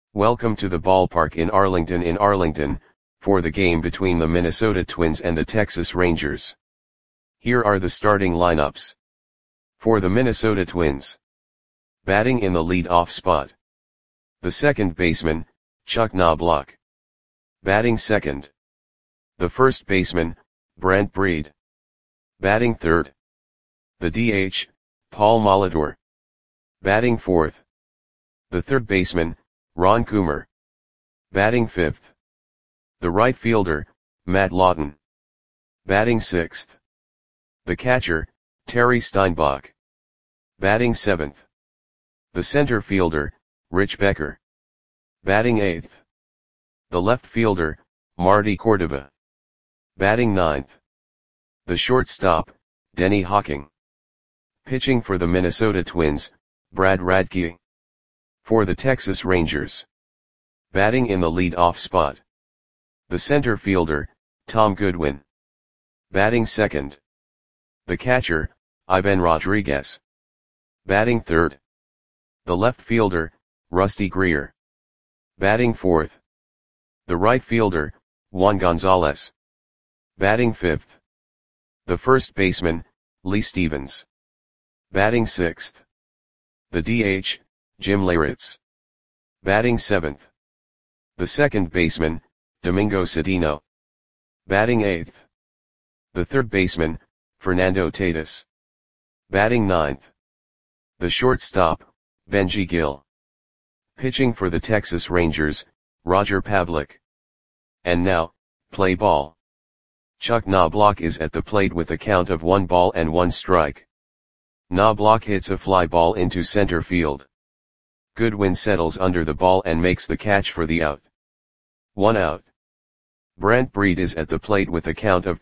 Welcome to the ballpark in Arlington, for the game between the Minnesota Twins and the Texas Rangers. Here are the starting lineups. For the Minnesota Twins. Batting in the lead-off spot. The second baseman, Chuck Knobloch. Batting second. The first baseman, Brent Breed. Batting third. The DH, Paul Molitor. Batting fourth. The third baseman, Ron Coomer. Batting fifth. The right fielder, Matt Lawton. Batting sixth. The catcher, Terry Steinbach. Batting seventh. The center fielder, Rich Becker. Batting eighth. The left fielder, Marty Cordova. Batting ninth. The shortstop, Denny Hawking. Pitching for the Minnesota Twins, Brad Radke. For the Texas Rangers. Batting in the lead-off spot. The center fielder, Tom Goodwin. Batting second. The catcher, Ivan Rodriguez. Batting third. The left fielder, Rusty Greer. Batting fourth. The right fielder, Juan Gonzalez. Batting fifth. The first baseman, Lee Stevens. Batting sixth. The DH, Jim Leyritz. Batting seventh. The second baseman, Domingo Cedeno. Batting eighth. The third baseman, Fernando Tatis. Batting ninth. The shortstop, Benji Gill. Pitching for the Texas Rangers, Roger Pavlik. And now, play ball. Chuck Knobloch is at the plate with a count of 1-1 Knobloch hits a fly ball into center field. Goodwin settles under the ball and makes the catch for the out. 1 out. Brent Breed is at the plate with a count of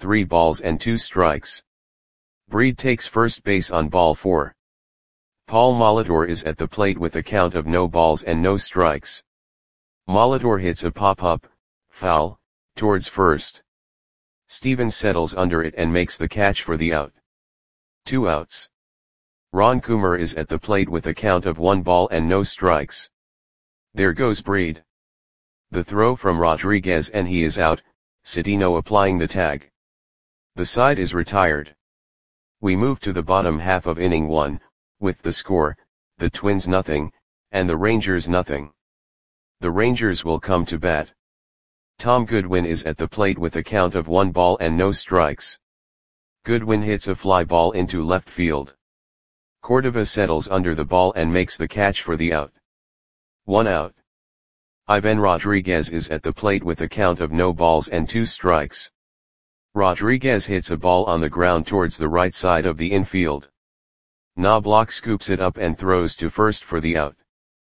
3-2. Breed takes first base on ball 4. Paul Molitor is at the plate with a count of no balls and no strikes. Molitor hits a pop-up, foul, towards first. Stevens settles under it and makes the catch for the out. 2 outs. Ron Coomer is at the plate with a count of 1 ball and no strikes. There goes Breed. The throw from Rodriguez and he is out, Cedeno applying the tag. The side is retired. We move to the bottom half of inning 1, with the score, the Twins nothing, and the Rangers nothing. The Rangers will come to bat. Tom Goodwin is at the plate with a count of 1 ball and no strikes. Goodwin hits a fly ball into left field. Cordova settles under the ball and makes the catch for the out. 1 out. Ivan Rodriguez is at the plate with a count of no balls and 2 strikes. Rodriguez hits a ball on the ground towards the right side of the infield. Knobloch scoops it up and throws to first for the out.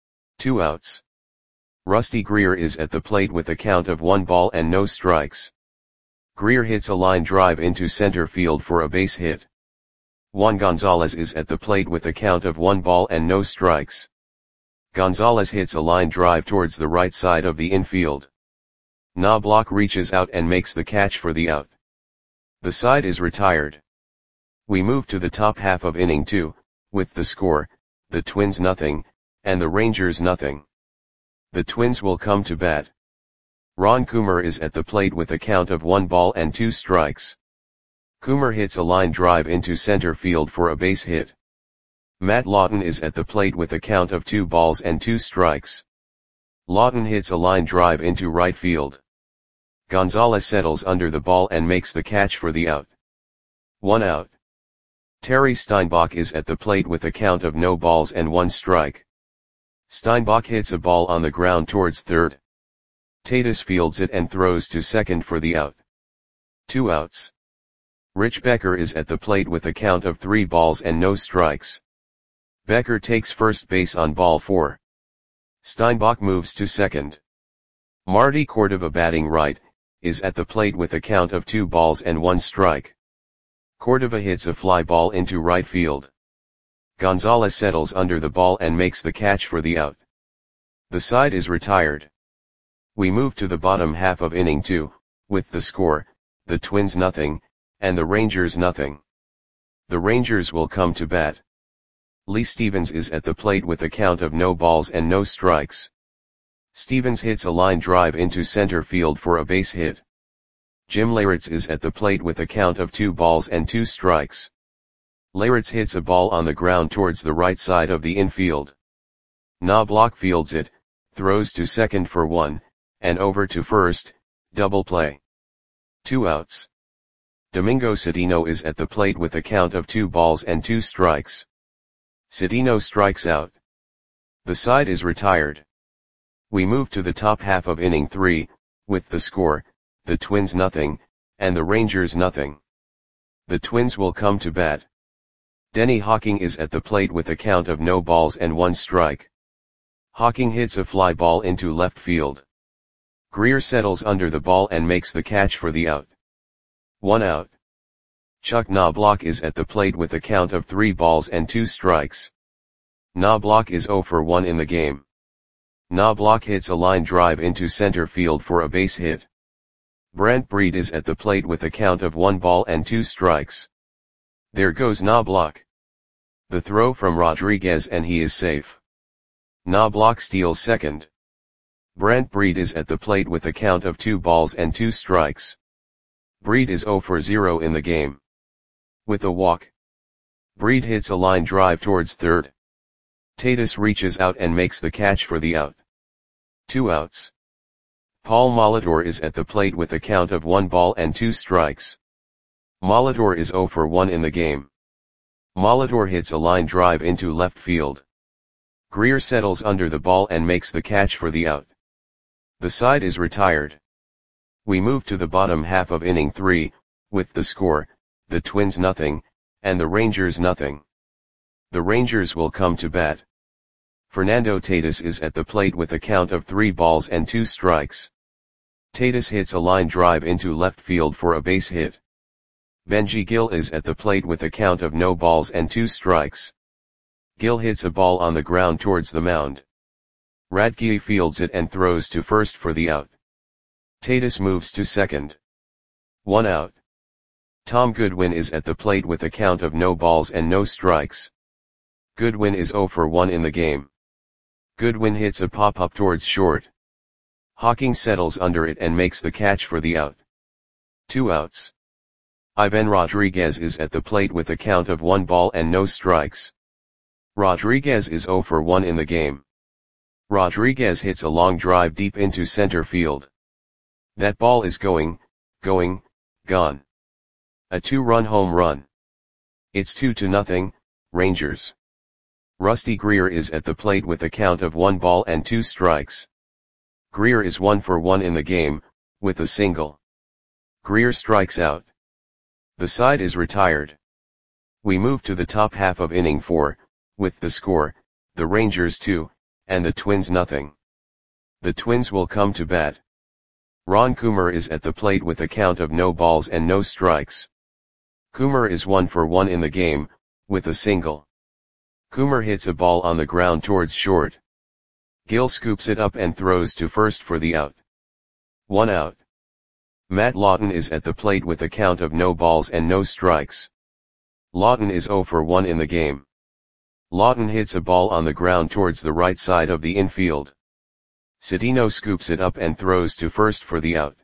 2 outs. Rusty Greer is at the plate with a count of 1 ball and no strikes. Greer hits a line drive into center field for a base hit. Juan Gonzalez is at the plate with a count of 1 ball and no strikes. Gonzalez hits a line drive towards the right side of the infield. Knobloch reaches out and makes the catch for the out. The side is retired. We move to the top half of inning 2, with the score, the Twins nothing, and the Rangers nothing. The Twins will come to bat. Ron Coomer is at the plate with a count of 1 ball and 2 strikes. Coomer hits a line drive into center field for a base hit. Matt Lawton is at the plate with a count of 2 balls and 2 strikes. Lawton hits a line drive into right field. Gonzalez settles under the ball and makes the catch for the out. 1 out. Terry Steinbach is at the plate with a count of no balls and 1 strike. Steinbach hits a ball on the ground towards third. Tatis fields it and throws to second for the out. 2 outs. Rich Becker is at the plate with a count of 3 balls and no strikes. Becker takes first base on ball 4. Steinbach moves to second. Marty Cordova, batting right, is at the plate with a count of 2 balls and 1 strike. Cordova hits a fly ball into right field. Gonzalez settles under the ball and makes the catch for the out. The side is retired. We move to the bottom half of inning 2, with the score, the Twins nothing, and the Rangers nothing. The Rangers will come to bat. Lee Stevens is at the plate with a count of no balls and no strikes. Stevens hits a line drive into center field for a base hit. Jim Leyritz is at the plate with a count of 2 balls and 2 strikes. Leyritz hits a ball on the ground towards the right side of the infield. Knobloch fields it, throws to second for 1, and over to first, double play. 2 outs. Domingo Cedeno is at the plate with a count of 2 balls and 2 strikes. Cedeno strikes out. The side is retired. We move to the top half of inning 3, with the score, the Twins nothing, and the Rangers nothing. The Twins will come to bat. Denny Hawking is at the plate with a count of no balls and 1 strike. Hawking hits a fly ball into left field. Greer settles under the ball and makes the catch for the out. 1 out. Chuck Knobloch is at the plate with a count of 3 balls and 2 strikes. Knobloch is 0 for 1 in the game. Knobloch hits a line drive into center field for a base hit. Brent Breed is at the plate with a count of 1 ball and 2 strikes. There goes Knobloch. The throw from Rodriguez and he is safe. Knobloch steals second. Brent Breed is at the plate with a count of 2 balls and 2 strikes. Breed is 0 for 0 in the game. With a walk, Breed hits a line drive towards third. Tatis reaches out and makes the catch for the out. 2 outs. Paul Molitor is at the plate with a count of 1 ball and 2 strikes. Molitor is 0 for 1 in the game. Molitor hits a line drive into left field. Greer settles under the ball and makes the catch for the out. The side is retired. We move to the bottom half of inning 3, with the score, the Twins nothing, and the Rangers nothing. The Rangers will come to bat. Fernando Tatis is at the plate with a count of 3 balls and 2 strikes. Tatis hits a line drive into left field for a base hit. Benji Gil is at the plate with a count of no balls and 2 strikes. Gil hits a ball on the ground towards the mound. Radke fields it and throws to first for the out. Tatis moves to second. 1 out. Tom Goodwin is at the plate with a count of no balls and no strikes. Goodwin is 0 for 1 in the game. Goodwin hits a pop-up towards short. Hawking settles under it and makes the catch for the out. 2 outs. Ivan Rodriguez is at the plate with a count of 1 ball and no strikes. Rodriguez is 0 for 1 in the game. Rodriguez hits a long drive deep into center field. That ball is gone. A 2-run home run. It's 2-0, Rangers. Rusty Greer is at the plate with a count of 1 ball and 2 strikes. Greer is 1 for 1 in the game, with a single. Greer strikes out. The side is retired. We move to the top half of inning 4, with the score, the Rangers 2, and the Twins nothing. The Twins will come to bat. Ron Coomer is at the plate with a count of no balls and no strikes. Coomer is 1 for 1 in the game, with a single. Coomer hits a ball on the ground towards short. Gil scoops it up and throws to first for the out. 1 out. Matt Lawton is at the plate with a count of no balls and no strikes. Lawton is 0 for 1 in the game. Lawton hits a ball on the ground towards the right side of the infield. Cedeno scoops it up and throws to first for the out.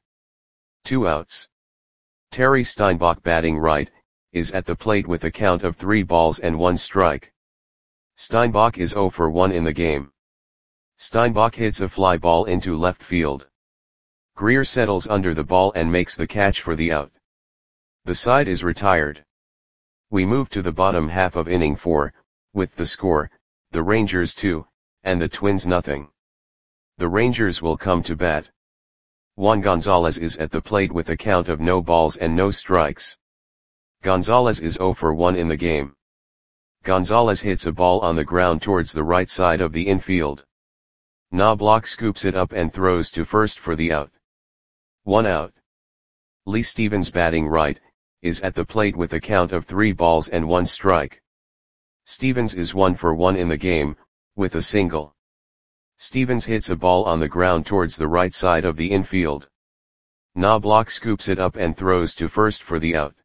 2 outs. Terry Steinbach, batting right, is at the plate with a count of 3 balls and 1 strike. Steinbach is 0 for 1 in the game. Steinbach hits a fly ball into left field. Greer settles under the ball and makes the catch for the out. The side is retired. We move to the bottom half of inning 4, with the score, the Rangers 2, and the Twins nothing. The Rangers will come to bat. Juan Gonzalez is at the plate with a count of no balls and no strikes. Gonzalez is 0 for 1 in the game. Gonzalez hits a ball on the ground towards the right side of the infield. Knobloch scoops it up and throws to first for the out. 1 out. Lee Stevens, batting right, is at the plate with a count of 3 balls and 1 strike. Stevens is 1 for 1 in the game, with a single. Stevens hits a ball on the ground towards the right side of the infield. Knobloch scoops it up and throws to first for the out.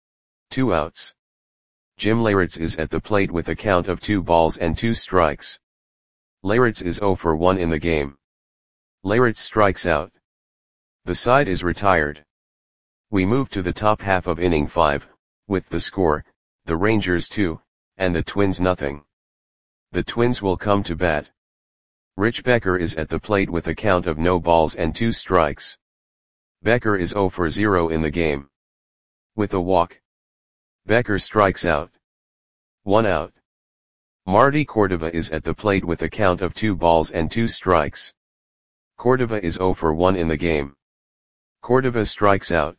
2 outs. Jim Leyritz is at the plate with a count of 2 balls and 2 strikes. Leyritz is 0 for 1 in the game. Leyritz strikes out. The side is retired. We move to the top half of inning 5, with the score, the Rangers 2, and the Twins nothing. The Twins will come to bat. Rich Becker is at the plate with a count of no balls and 2 strikes. Becker is 0 for 0 in the game. With a walk, Becker strikes out. 1 out. Marty Cordova is at the plate with a count of 2 balls and 2 strikes. Cordova is 0 for 1 in the game. Cordova strikes out.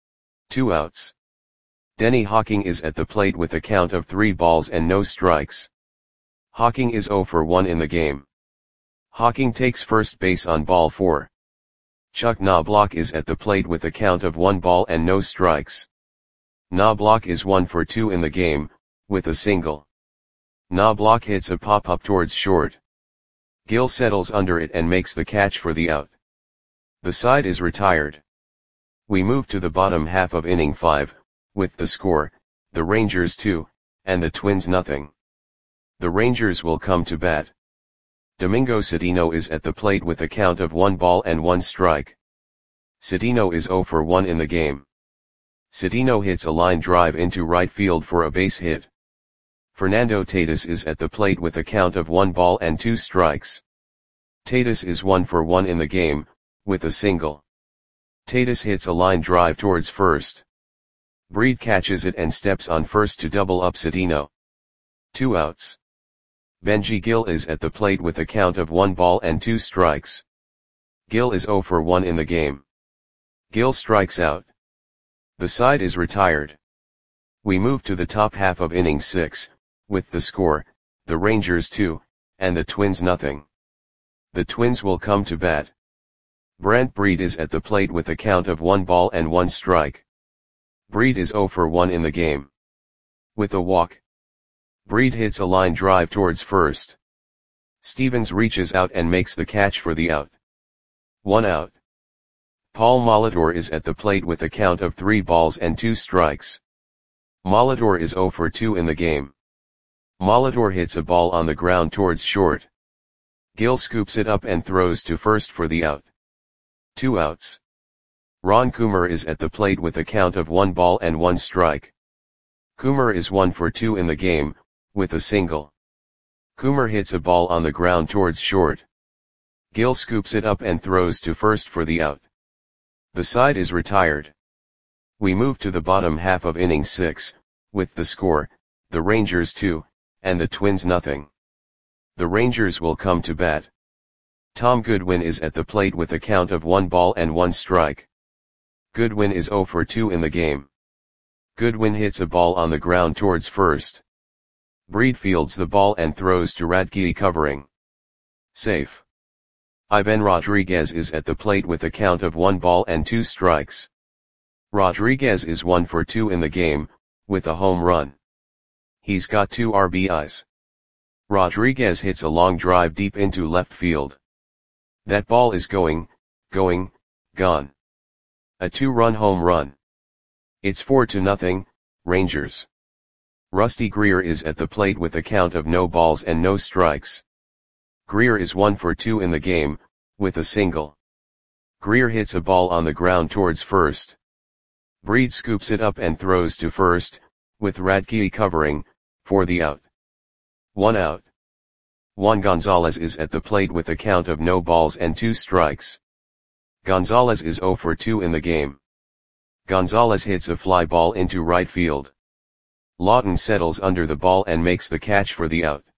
2 outs. Denny Hawking is at the plate with a count of 3 balls and no strikes. Hawking is 0 for 1 in the game. Hawking takes first base on ball 4. Chuck Knobloch is at the plate with a count of 1 ball and no strikes. Knobloch is 1 for 2 in the game, with a single. Knobloch hits a pop-up towards short. Gill settles under it and makes the catch for the out. The side is retired. We move to the bottom half of inning 5, with the score, the Rangers 2, and the Twins nothing. The Rangers will come to bat. Domingo Cedeno is at the plate with a count of 1 ball and 1 strike. Cedeno is 0 for 1 in the game. Cedeno hits a line drive into right field for a base hit. Fernando Tatis is at the plate with a count of 1 ball and 2 strikes. Tatis is 1 for 1 in the game, with a single. Tatis hits a line drive towards first. Breed catches it and steps on first to double up Cedeno. 2 outs. Benji Gill is at the plate with a count of 1 ball and 2 strikes. Gill is 0 for 1 in the game. Gill strikes out. The side is retired. We move to the top half of inning 6, with the score, the Rangers 2, and the Twins nothing. The Twins will come to bat. Brent Breed is at the plate with a count of 1 ball and 1 strike. Breed is 0 for 1 in the game. With a walk, Breed hits a line drive towards first. Stevens reaches out and makes the catch for the out. 1 out. Paul Molitor is at the plate with a count of 3 balls and 2 strikes. Molitor is 0 for 2 in the game. Molitor hits a ball on the ground towards short. Gill scoops it up and throws to first for the out. 2 outs. Ron Coomer is at the plate with a count of 1 ball and 1 strike. Coomer is 1 for 2 in the game, with a single. Coomer hits a ball on the ground towards short. Gill scoops it up and throws to first for the out. The side is retired. We move to the bottom half of inning 6, with the score, the Rangers 2, and the Twins nothing. The Rangers will come to bat. Tom Goodwin is at the plate with a count of 1 ball and 1 strike. Goodwin is 0 for 2 in the game. Goodwin hits a ball on the ground towards first. Breed fields the ball and throws to Radke covering. Safe. Ivan Rodriguez is at the plate with a count of 1 ball and 2 strikes. Rodriguez is 1 for 2 in the game, with a home run. He's got 2 RBIs. Rodriguez hits a long drive deep into left field. That ball is going, gone. A 2-run home run. It's 4-0, Rangers. Rusty Greer is at the plate with a count of no balls and no strikes. Greer is 1 for 2 in the game, with a single. Greer hits a ball on the ground towards first. Breed scoops it up and throws to first, with Radke covering, for the out. 1 out. Juan Gonzalez is at the plate with a count of no balls and 2 strikes. Gonzalez is 0 for 2 in the game. Gonzalez hits a fly ball into right field. Lawton settles under the ball and makes the catch for the out.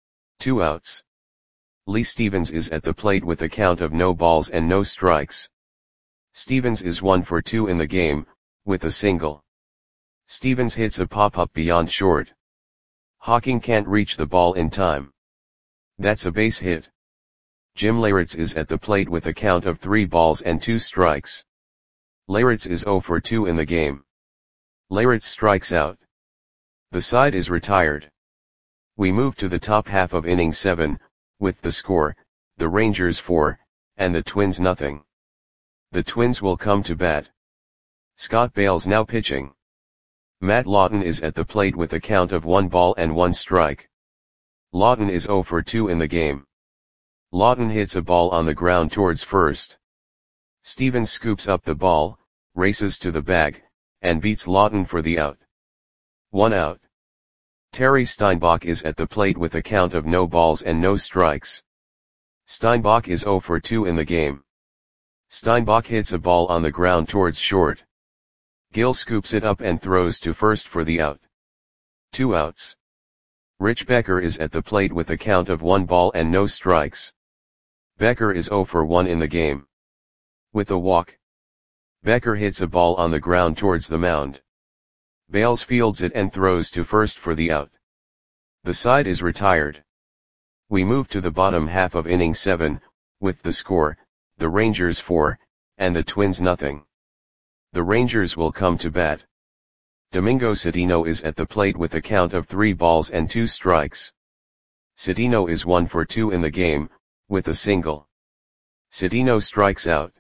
2 outs. Lee Stevens is at the plate with a count of no balls and no strikes. Stevens is 1 for 2 in the game, with a single. Stevens hits a pop-up beyond short. Hawking can't reach the ball in time. That's a base hit. Jim Leyritz is at the plate with a count of 3 balls and 2 strikes. Leyritz is 0 for 2 in the game. Leyritz strikes out. The side is retired. We move to the top half of inning 7, with the score, the Rangers 4, and the Twins nothing. The Twins will come to bat. Scott Bales now pitching. Matt Lawton is at the plate with a count of 1 ball and 1 strike. Lawton is 0 for 2 in the game. Lawton hits a ball on the ground towards first. Stevens scoops up the ball, races to the bag, and beats Lawton for the out. 1 out. Terry Steinbach is at the plate with a count of no balls and no strikes. Steinbach is 0 for 2 in the game. Steinbach hits a ball on the ground towards short. Gill scoops it up and throws to first for the out. 2 outs. Rich Becker is at the plate with a count of 1 ball and no strikes. Becker is 0 for 1 in the game. With a walk, Becker hits a ball on the ground towards the mound. Bales fields it and throws to first for the out. The side is retired. We move to the bottom half of inning 7, with the score, the Rangers 4, and the Twins nothing. The Rangers will come to bat. Domingo Citino is at the plate with a count of 3 balls and 2 strikes. Citino is 1 for 2 in the game, with a single. Citino strikes out.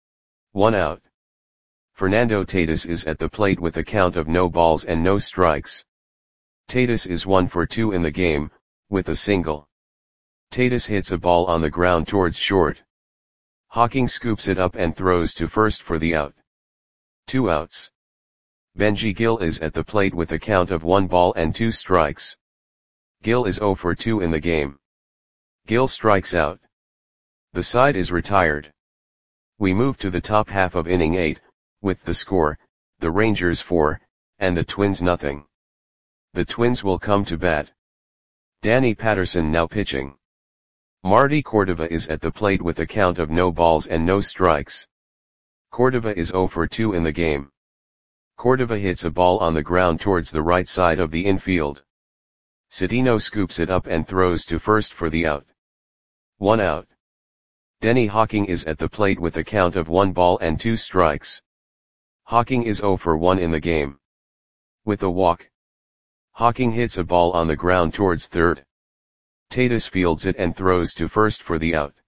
1 out. Fernando Tatis is at the plate with a count of no balls and no strikes. Tatis is 1 for 2 in the game, with a single. Tatis hits a ball on the ground towards short. Hawking scoops it up and throws to first for the out. 2 outs. Benji Gil is at the plate with a count of 1 ball and 2 strikes. Gil is 0 for 2 in the game. Gil strikes out. The side is retired. We move to the top half of inning 8, with the score, the Rangers 4, and the Twins nothing. The Twins will come to bat. Danny Patterson now pitching. Marty Cordova is at the plate with a count of no balls and no strikes. Cordova is 0 for 2 in the game. Cordova hits a ball on the ground towards the right side of the infield. Citino scoops it up and throws to first for the out. 1 out. Denny Hawking is at the plate with a count of 1 ball and 2 strikes. Hawking is 0 for 1 in the game. With a walk, Hawking hits a ball on the ground towards third. Tatis fields it and throws to first for the out.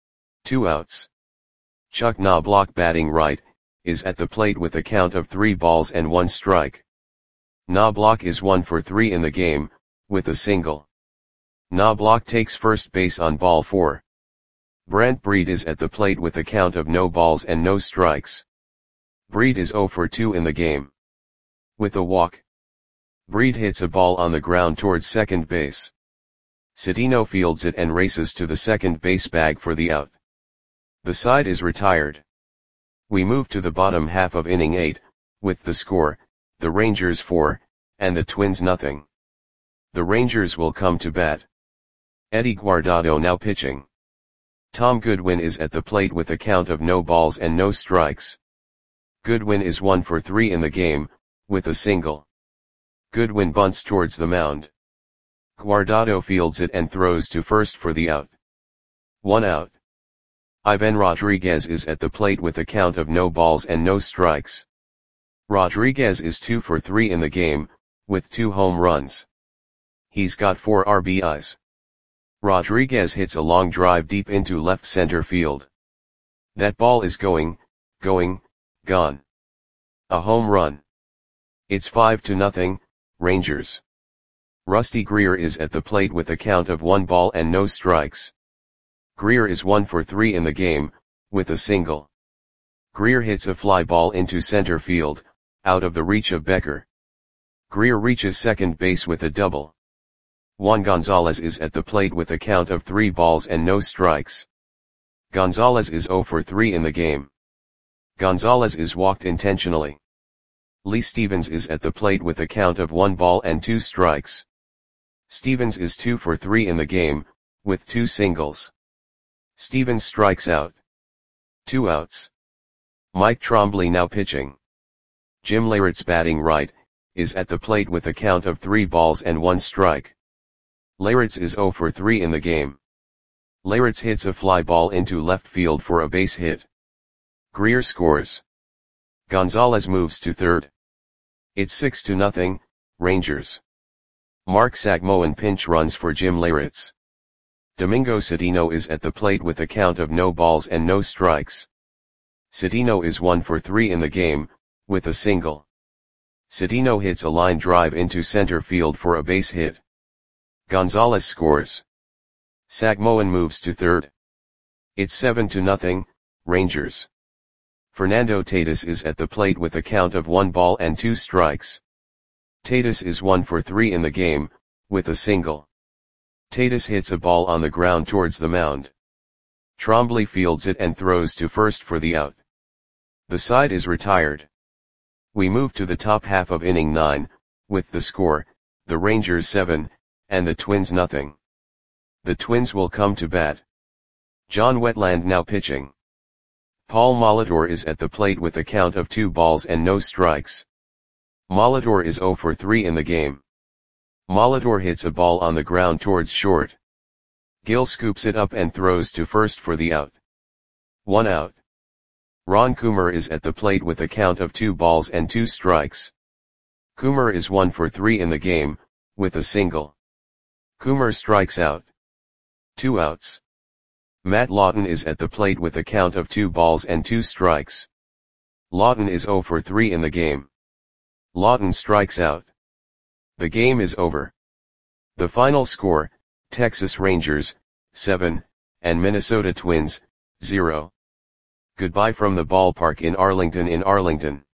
2 outs. Chuck Knobloch batting right, is at the plate with a count of 3 balls and 1 strike. Knobloch is 1 for 3 in the game, with a single. Knobloch takes first base on ball 4. Brent Breed is at the plate with a count of no balls and no strikes. Breed is 0 for 2 in the game. With a walk, Breed hits a ball on the ground towards second base. Citino fields it and races to the second base bag for the out. The side is retired. We move to the bottom half of inning 8, with the score, the Rangers 4, and the Twins nothing. The Rangers will come to bat. Eddie Guardado now pitching. Tom Goodwin is at the plate with a count of no balls and no strikes. Goodwin is 1 for 3 in the game, with a single. Goodwin bunts towards the mound. Guardado fields it and throws to first for the out. 1 out. Ivan Rodriguez is at the plate with a count of no balls and no strikes. Rodriguez is 2 for 3 in the game, with 2 home runs. He's got 4 RBIs. Rodriguez hits a long drive deep into left center field. That ball is going, gone. A home run. It's 5-0, Rangers. Rusty Greer is at the plate with a count of 1 ball and no strikes. Greer is 1 for 3 in the game, with a single. Greer hits a fly ball into center field, out of the reach of Becker. Greer reaches second base with a double. Juan Gonzalez is at the plate with a count of 3 balls and no strikes. Gonzalez is 0 for 3 in the game. Gonzalez is walked intentionally. Lee Stevens is at the plate with a count of 1 ball and 2 strikes. Stevens is 2 for 3 in the game, with 2 singles. Stevens strikes out. 2 outs. Mike Trombley now pitching. Jim Leyritz batting right, is at the plate with a count of 3 balls and 1 strike. Leyritz is 0 for 3 in the game. Leyritz hits a fly ball into left field for a base hit. Greer scores. Gonzalez moves to third. It's 6-0, Rangers. Mark Sagmoen pinch runs for Jim Leyritz. Domingo Citino is at the plate with a count of no balls and no strikes. Citino is 1 for 3 in the game, with a single. Citino hits a line drive into center field for a base hit. Gonzalez scores. Sagmoen moves to third. It's 7-0, Rangers. Fernando Tatis is at the plate with a count of 1 ball and 2 strikes. Tatis is 1 for 3 in the game, with a single. Tatis hits a ball on the ground towards the mound. Trombley fields it and throws to first for the out. The side is retired. We move to the top half of inning 9, with the score, the Rangers 7, and the Twins nothing. The Twins will come to bat. John Wetland now pitching. Paul Molitor is at the plate with a count of 2 balls and no strikes. Molitor is 0 for 3 in the game. Molitor hits a ball on the ground towards short. Gill scoops it up and throws to first for the out. 1 out. Ron Coomer is at the plate with a count of 2 balls and 2 strikes. Coomer is 1 for 3 in the game, with a single. Coomer strikes out. 2 outs. Matt Lawton is at the plate with a count of 2 balls and 2 strikes. Lawton is 0 for 3 in the game. Lawton strikes out. The game is over. The final score, Texas Rangers, 7, and Minnesota Twins, 0. Goodbye from the ballpark in Arlington.